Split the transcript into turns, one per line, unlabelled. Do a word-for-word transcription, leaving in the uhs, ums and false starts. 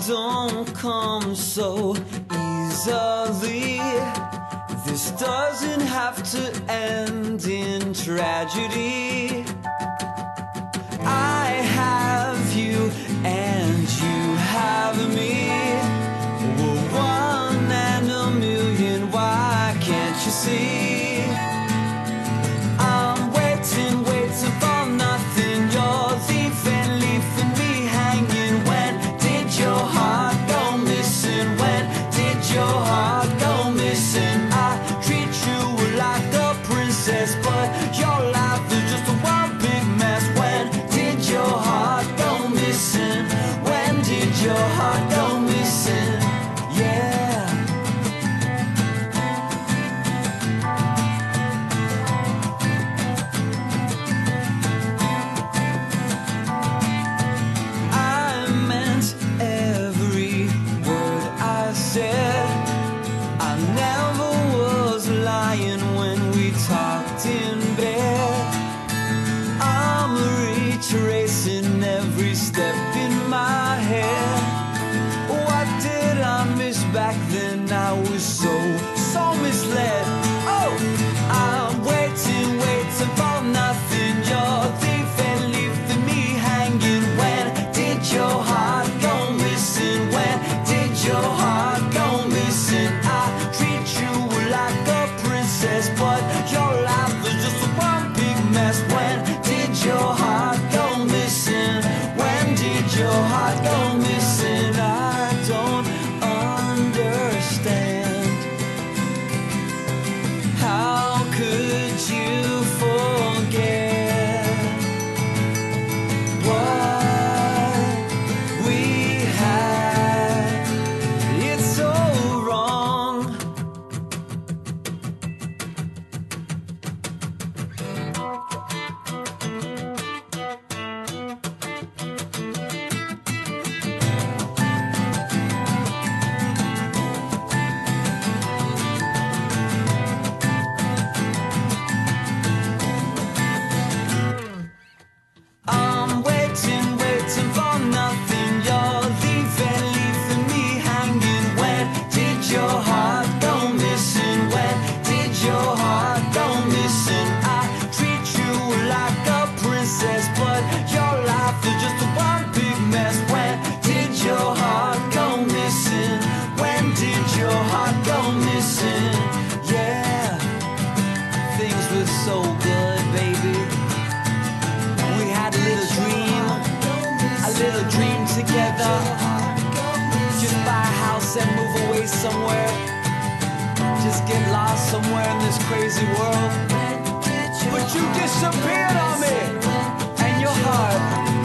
don't come so easily. This doesn't have to end in tragedy. I have you and you have me. We're one and a million, why can't you see? I'm waiting, waiting for nothing. You're leaving, leaving me hanging. When did your heart go missing? When did your heart go missing? I treat you like a princess, but your life is just a one big mess. When did your heart go missing? When did your heart go missing? Yeah. I meant every word I said. I never was lying when we talked in bed. I'm retracing every step in my head. What did I miss back then? I was so, so misled. Oh, I'm waiting, waiting for nothing. You're leaving, leaving me hanging. When did your heart go missing? When did your heart go missing? I treat you like a princess, but your life is just one big mess. When did your heart go missing? When did your heart go missing? I don't understand. How could you forget what we had? It's so wrong. I'm waiting, waiting for nothing. You're leaving, leaving me hanging. When did your heart go missing? When did your heart go missing? I treat you like a princess, but your life is just a one big mess. When did your heart go missing? When did your heart go missing? Yeah, things were so good, baby. We had a little dream, a little dream together. Just buy a house and move away somewhere. Just get lost somewhere in this crazy world. But you disappeared on me, and your heart